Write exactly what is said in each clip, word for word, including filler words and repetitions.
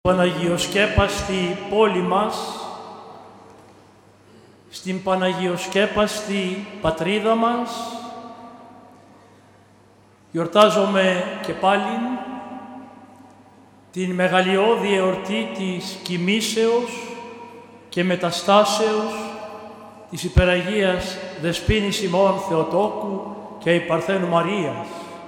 Παναγιοσκέπαστη πόλη μας, στην Παναγιοσκέπαστη πατρίδα μας, γιορτάζομαι και πάλι την μεγαλειώδη εορτή της κοιμήσεως και μεταστάσεως της Υπεραγίας Δεσποίνης ημών Θεοτόκου και η Παρθένου Μαρίας.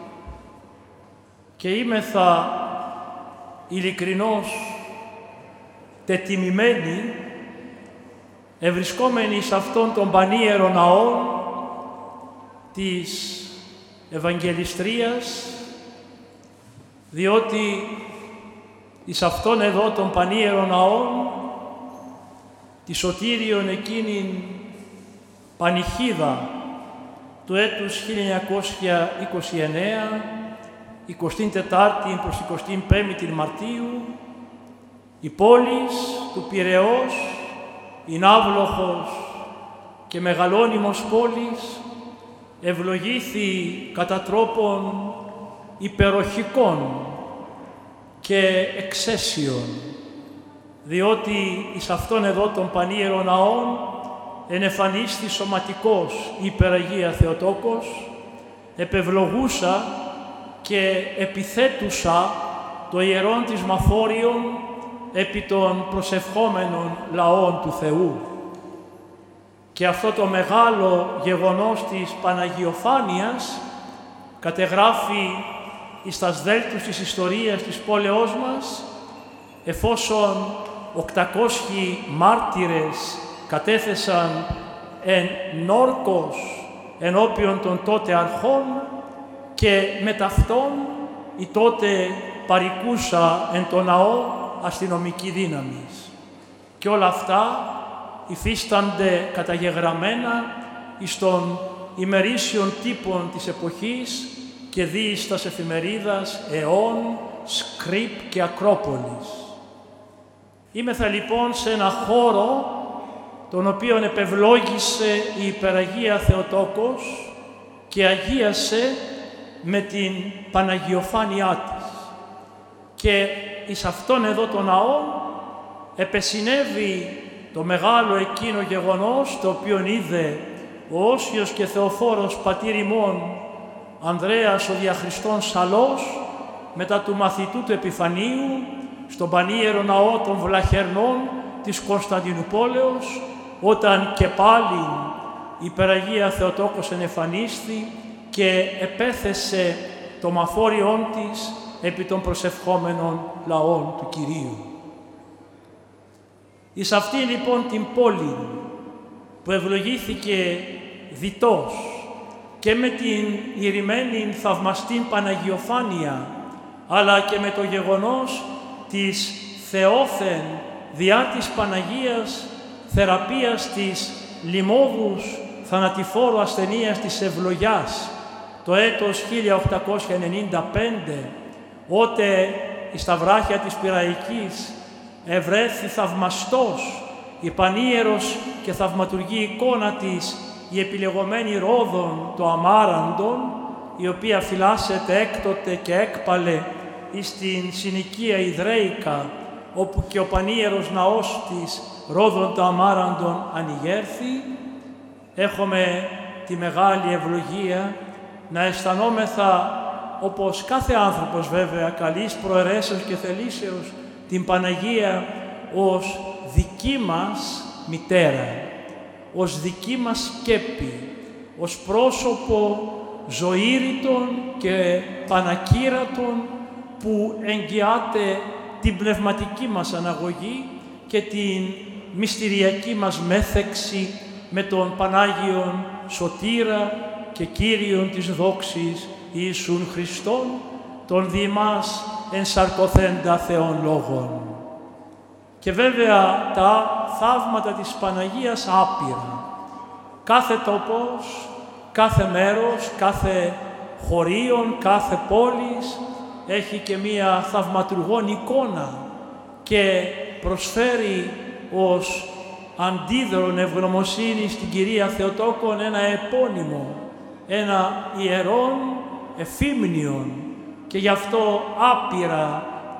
Και είμεθα ειλικρινώς τετιμημένοι, ευρισκόμενοι σε αυτόν τον πανίερο ναό της Ευαγγελιστρίας, διότι εις αυτόν εδώ τον πανίερο ναό, τη σωτήριον εκείνην πανηχίδα του έτους χίλια εννιακόσια είκοσι εννέα, εικοστή τέταρτη προς εικοστή πέμπτη Μαρτίου, η πόλης του Πειραιώς, η ναύλοχος και μεγαλώνυμος πόλης, ευλογήθη κατά τρόπον υπεροχικών και εξαίσιων, διότι εις αυτόν εδώ τον πανίερο ναόν ενεφανίστη σωματικός η Υπεραγία Θεοτόκος, επευλογούσα και επιθέτουσα το ιερόν της Μαφόριον επί των προσευχόμενων λαών του Θεού. Και αυτό το μεγάλο γεγονός της Παναγιοφάνειας κατεγράφει εις τας δέλτους της ιστορίας της πόλεως μας, εφόσον οκτακόσιοι μάρτυρες κατέθεσαν εν νόρκος ενώπιον των τότε αρχών και με ταυτόν η τότε παρικούσα εν το ναό αστυνομική δύναμης. Και όλα αυτά υφίστανται καταγεγραμμένα εις των ημερήσιων τύπων της εποχής και δι εις τας εφημερίδας αιών, Σκρίπ και Ακρόπολης. Είμεθα λοιπόν σε ένα χώρο τον οποίον επευλόγησε η Υπεραγία Θεοτόκος και αγίασε με την Παναγιοφάνειά της. Και εις αυτόν εδώ το ναό επεσυνέβη το μεγάλο εκείνο γεγονός το οποίον είδε ο Όσιος και Θεοφόρος πατήρ ημών Ανδρέας ο Διαχριστών Σαλός μετά του μαθητού του Επιφανίου στον πανίερο ναό των Βλαχερνών της Κωνσταντινουπόλεως, όταν και πάλι η Υπεραγία Θεοτόκος ενεφανίστη και επέθεσε το μαφόριόν της επί των προσευχόμενων λαών του Κυρίου. Εις αυτή λοιπόν την πόλη που ευλογήθηκε διτός και με την ηρημένη θαυμαστήν Παναγιοφάνεια, αλλά και με το γεγονός της θεόθεν διά της Παναγίας θεραπείας της λοιμώδους θανατηφόρου ασθενείας της ευλογιάς το έτος χίλια οκτακόσια ενενήντα πέντε, ότε εις τα βράχια της Πειραϊκής ευρέθη θαυμαστός η πανίερος και θαυματουργή εικόνα της, η επιλεγωμένη Ρόδων το Αμάραντον, η οποία φυλάσσεται έκτοτε και έκπαλε εις την συνοικία Ιδραίικα, όπου και ο πανίερος ναός της Ρόδων το Αμάραντον ανοιγέρθη. Έχουμε τη μεγάλη ευλογία να αισθανόμεθα, όπως κάθε άνθρωπος βέβαια, καλής προαιρέσεως και θελήσεως, την Παναγία ως δική μας μητέρα, ως δική μας σκέπη, ως πρόσωπο ζωήρητον και πανακύρατον που εγγυάται την πνευματική μας αναγωγή και την μυστηριακή μας μέθεξη με τον Πανάγιον Σωτήρα και Κύριον της δόξης Ιησούν Χριστόν, τον δι' μας ενσαρκωθέντα Θεών λόγων. Και βέβαια τα θαύματα της Παναγίας άπειρα. Κάθε τόπος, κάθε μέρος, κάθε χωρίον, κάθε πόλης έχει και μία θαυματουργόν εικόνα και προσφέρει ως αντίδρον ευγνωμοσύνη στην Κυρία Θεοτόκον ένα επώνυμο, ένα ιερόν εφήμνιον, και γι' αυτό άπειρα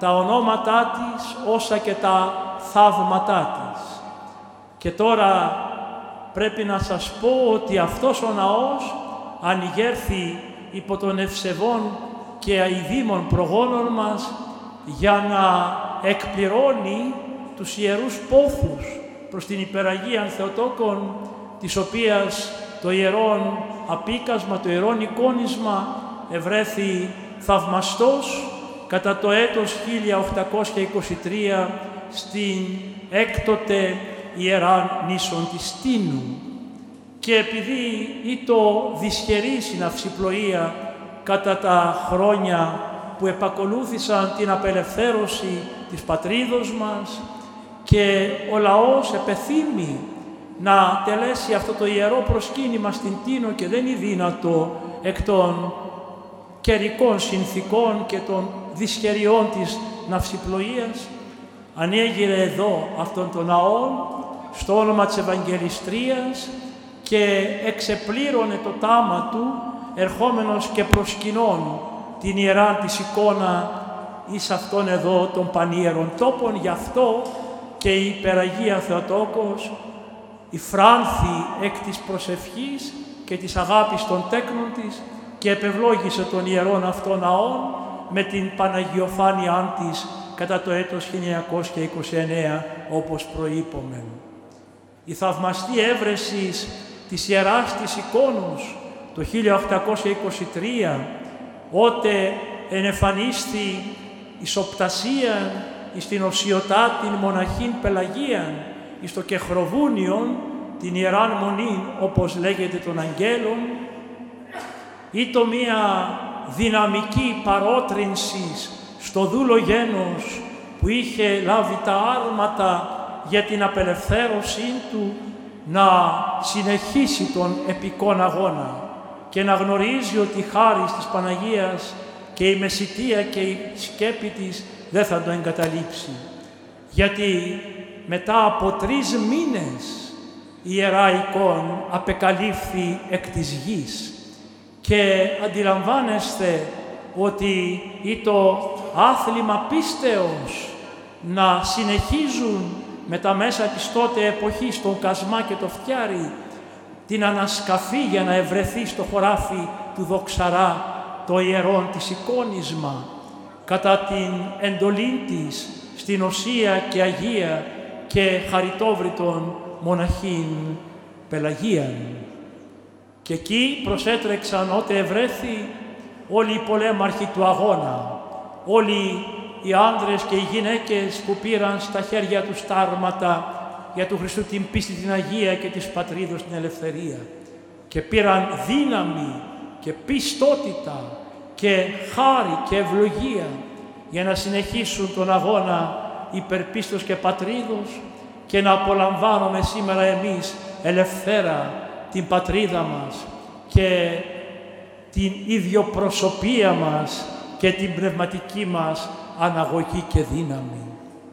τα ονόματά της όσα και τα θαύματά της. Και τώρα πρέπει να σας πω ότι αυτός ο ναός ανοιγέρθη υπό των ευσεβών και αηδήμων προγόνων μας για να εκπληρώνει τους ιερούς πόθους προς την Υπεραγίαν Θεοτόκον, της οποίας το ιερόν απίκασμα, το ιερόν εικόνισμα ευρέθη θαυμαστός κατά το έτος χίλια οκτακόσια είκοσι τρία στην έκτοτε Ιεράν νήσον της Τίνου. Και επειδή ήτο δυσχερής η ναυσιπλοεία κατά τα χρόνια που επακολούθησαν την απελευθέρωση της πατρίδος μας και ο λαός επεθύμη να τελέσει αυτό το ιερό προσκύνημα στην Τίνο και δεν είναι δύνατο εκ των καιρικών συνθήκων και των δυσχεριών της ναυσιπλοείας, ανέγειρε εδώ αυτόν τον ναό στο όνομα της Ευαγγελιστρίας και εξεπλήρωνε το τάμα του ερχόμενος και προσκυνών την ιεράν της εικόνα εις αυτόν εδώ των πανίερων τόπων. Γι' αυτό και η Υπεραγία Θεοτόκος υφράνθη εκ της προσευχής και της αγάπης των τέκνων της και επευλόγησε τον ιερόν αυτόν ναόν με την Παναγιοφάνειά της κατά το έτος χίλια εννιακόσια είκοσι εννέα, όπως προείπομεν. Η θαυμαστή έβρεση της Ιεράς της Εικόνος το χίλια οκτακόσια είκοσι τρία, ότε ενεφανίστη εις οπτασίαν εις την οσιωτάτην μοναχήν Πελαγίαν, εις το Κεχροβούνιον, την Ιεράν Μονήν, όπως λέγεται των Αγγέλων, ήτο μία δυναμική παρότρινση στο δούλο γένος που είχε λάβει τα άρματα για την απελευθέρωσή του να συνεχίσει τον επικών αγώνα και να γνωρίζει ότι η χάρις της Παναγίας και η μεσιτεία και η σκέπη της δεν θα το εγκαταλείψει. Γιατί μετά από τρεις μήνες η Ιερά Εικόν απεκαλύφθη εκ της γης και αντιλαμβάνεστε ότι ήτο άθλημα πίστεως να συνεχίζουν με τα μέσα της τότε εποχής, τον κασμά και το φτιάρι, την ανασκαφή για να ευρεθεί στο χωράφι του δοξαρά το ιερόν της εικόνισμα, κατά την εντολή της στην Οσία και Αγία και χαριτόβριτον μοναχήν Πελαγίαν. Και εκεί προσέτρεξαν ότε ευρέθη όλοι οι πολέμαρχοι του αγώνα, όλοι οι άνδρες και οι γυναίκες που πήραν στα χέρια τους τα άρματα για του Χριστού την πίστη, την Αγία και της πατρίδος την ελευθερία, και πήραν δύναμη και πιστότητα και χάρη και ευλογία για να συνεχίσουν τον αγώνα υπερπίστος και πατρίδος και να απολαμβάνουμε σήμερα εμείς ελευθέρα την πατρίδα μας και την ιδιοπροσωπία μας και την πνευματική μας αναγωγή και δύναμη.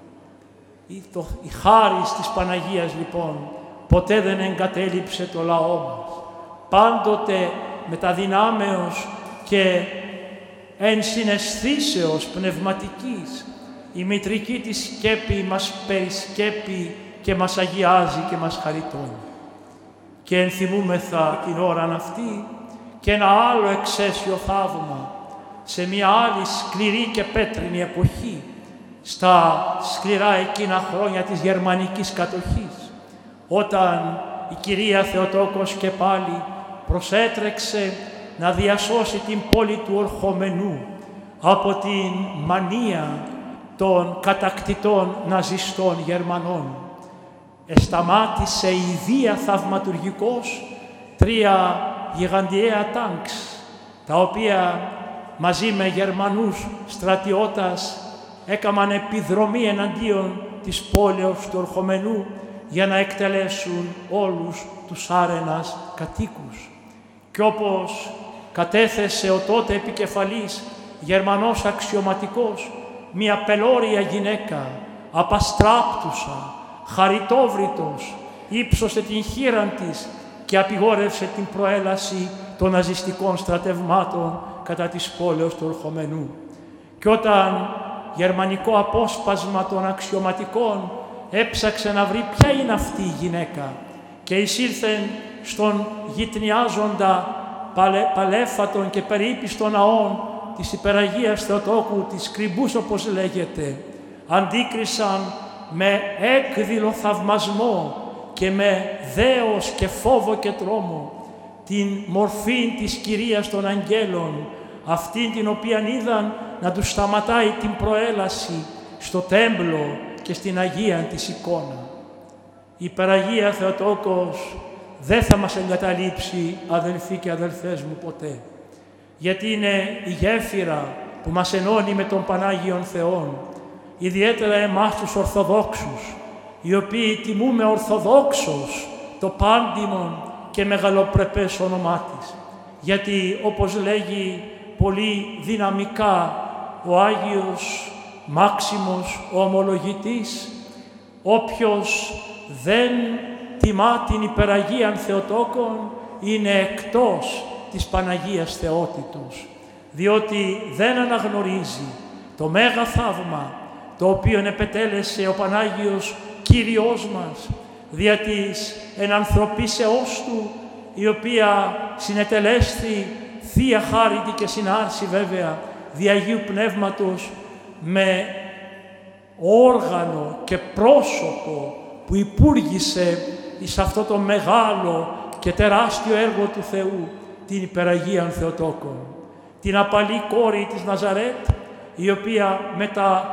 Η, το, η χάρις της Παναγίας λοιπόν ποτέ δεν εγκατέλειψε το λαό μας. Πάντοτε με τα δυνάμεως και εν συναισθήσεως πνευματικής η μητρική της σκέπη μας περισκέπει και μας αγιάζει και μας χαριτώνει. Και ενθυμούμεθα την ώραν αυτή και ένα άλλο εξαίσιο θαύμα σε μια άλλη σκληρή και πέτρινη εποχή, στα σκληρά εκείνα χρόνια της γερμανικής κατοχής, όταν η Κυρία Θεοτόκος και πάλι προσέτρεξε να διασώσει την πόλη του Ορχομενού από την μανία των κατακτητών ναζιστών Γερμανών. Εσταμάτησε ιδία θαυματουργικός τρία γιγαντιαία τάγκς, τα οποία μαζί με Γερμανούς στρατιώτας έκαναν επιδρομή εναντίον της πόλεως του Ορχομενού για να εκτελέσουν όλους τους άρενας κατοίκους. Κι όπως κατέθεσε ο τότε επικεφαλής Γερμανός αξιωματικός, μια πελώρια γυναίκα, απαστράπτουσα, χαριτόβριτος, ύψωσε την χείραν της και απειγόρευσε την προέλαση των ναζιστικών στρατευμάτων κατά της πόλεως του Ορχομενού. Και όταν γερμανικό απόσπασμα των αξιωματικών, έψαξε να βρει ποια είναι αυτή η γυναίκα και εισήλθεν στον γυτνιάζοντα παλε, παλέφατον και περιήπιστον ναών της Υπεραγίας Θεοτόκου, της Κρυμπούς όπως λέγεται, αντίκρισαν με έκδηλο θαυμασμό και με δέος και φόβο και τρόμο την μορφή της Κυρίας των Αγγέλων, αυτήν την οποία είδαν να τους σταματάει την προέλαση στο τέμπλο και στην Αγία της εικόνα. Η Υπεραγία Θεοτόκος δεν θα μας εγκαταλείψει, αδελφοί και αδελφές μου, ποτέ. Γιατί είναι η γέφυρα που μας ενώνει με τον Πανάγιον Θεόν, ιδιαίτερα εμάς τους Ορθοδόξους, οι οποίοι τιμούμε ορθοδόξως το πάντιμον και μεγαλοπρεπές όνομά της. Γιατί, όπως λέγει πολύ δυναμικά ο Άγιος Μάξιμος, ο ομολογητής, όποιος δεν τιμά την Υπεραγίαν Θεοτόκον είναι εκτός της Παναγίας Θεότητος, διότι δεν αναγνωρίζει το μέγα θαύμα το οποίο επετέλεσε ο Πανάγιος Κύριος μας δια της ενανθρωπίσεώς Του, η οποία συνετελέστη Θεία Χάριτη και συνάρση βέβαια δι' Αγίου Πνεύματος με όργανο και πρόσωπο που υπούργησε εις αυτό το μεγάλο και τεράστιο έργο του Θεού, την Υπεραγίαν Θεοτόκον, την απαλή κόρη της Ναζαρέτ, η οποία με τα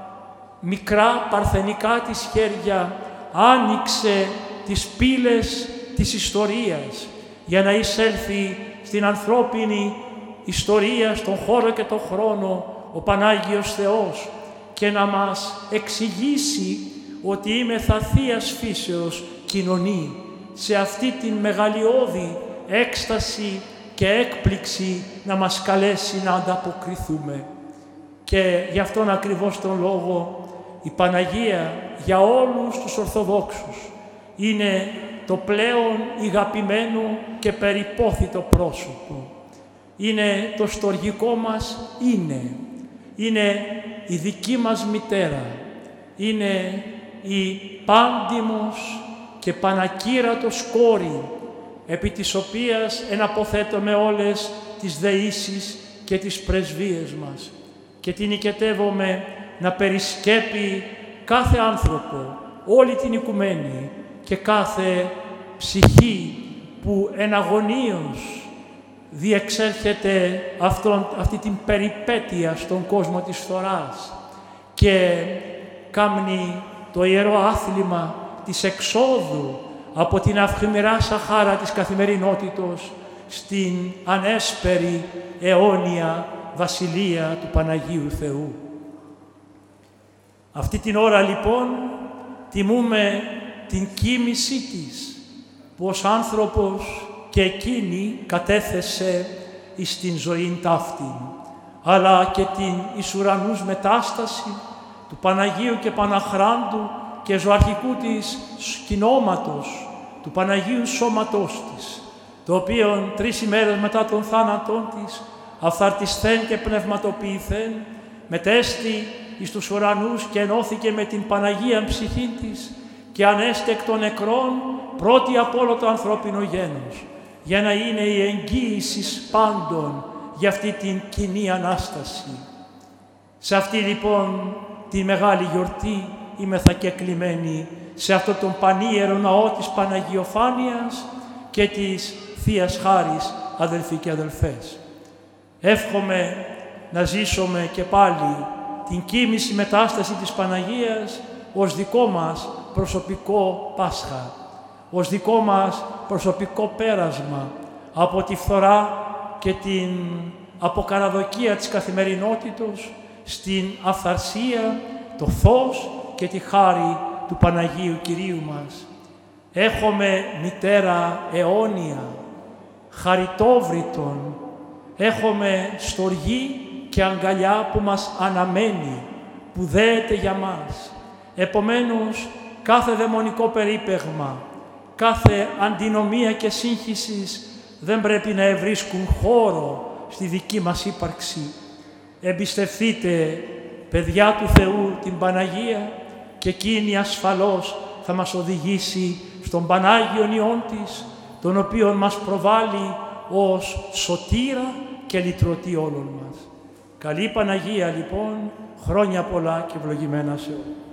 μικρά παρθενικά της χέρια άνοιξε τις πύλες της ιστορίας για να εισέλθει στην ανθρώπινη ιστορία, στον χώρο και τον χρόνο, ο Πανάγιος Θεός και να μας εξηγήσει ότι είμεθα Θείας φύσεως κοινωνή σε αυτή την μεγαλειώδη έκσταση και έκπληξη να μας καλέσει να ανταποκριθούμε. Και γι' αυτόν ακριβώς τον λόγο η Παναγία για όλους τους Ορθοδόξους είναι το πλέον ηγαπημένο και περιπόθητο πρόσωπο. Είναι το στοργικό μας είναι. Είναι η δική μας μητέρα. Είναι η πάντιμος και πανακύρατος κόρη, επί της οποίας εναποθέτουμε όλες τις δεήσεις και τις πρεσβείες μας και την οικετεύομαι να περισκέπει κάθε άνθρωπο, όλη την οικουμένη και κάθε ψυχή που εναγωνίως διεξέρχεται αυτόν, αυτή την περιπέτεια στον κόσμο της φθοράς και κάμνει το ιερό άθλημα της εξόδου από την αυχημερά σαχάρα της καθημερινότητος στην ανέσπερη αιώνια βασιλεία του Παναγίου Θεού. Αυτή την ώρα λοιπόν τιμούμε την κοίμησή της, που ως άνθρωπος και εκείνη κατέθεσε εις την ζωήν ταύτην, αλλά και την εις ουρανούς μετάσταση του Παναγίου και Παναχράντου και ζωαρχικού της σκηνώματος, του Παναγίου σώματός της, το οποίο τρεις ημέρες μετά τον θάνατον της αυθαρτισθέν και πνευματοποιηθέν, μετέστη εις τους ουρανούς και ενώθηκε με την Παναγία ψυχή της και ανέστη εκ των νεκρών πρώτη από όλο το ανθρώπινο γένος, για να είναι η εγγύηση πάντων για αυτή την κοινή Ανάσταση. Σε αυτή λοιπόν τη μεγάλη γιορτή είμεθα και κλειμένοι σε αυτό τον πανίερο ναό της Παναγιοφάνειας και της Θείας Χάρης, αδελφοί και αδελφές. Εύχομαι να ζήσουμε και πάλι την κοίμηση μετάσταση της Παναγίας ως δικό μας προσωπικό Πάσχα, ως δικό μας προσωπικό πέρασμα από τη φθορά και την αποκαραδοκία της καθημερινότητος στην αυθαρσία, το φως και τη χάρη του Παναγίου Κυρίου μας. Έχουμε μητέρα αιώνια, χαριτόβριτον, έχουμε στοργή και αγκαλιά που μας αναμένει, που δέεται για μας. Επομένως, κάθε δαιμονικό περίπεγμα, κάθε αντινομία και σύγχυσης δεν πρέπει να ευρίσκουν χώρο στη δική μας ύπαρξη. Εμπιστευτείτε παιδιά του Θεού, την Παναγία, και εκείνη ασφαλώς θα μας οδηγήσει στον Πανάγιον Υιόν της, τον οποίον μας προβάλλει ως σωτήρα και λυτρωτή όλων μας. Καλή Παναγία λοιπόν, χρόνια πολλά και ευλογημένα σε όλους.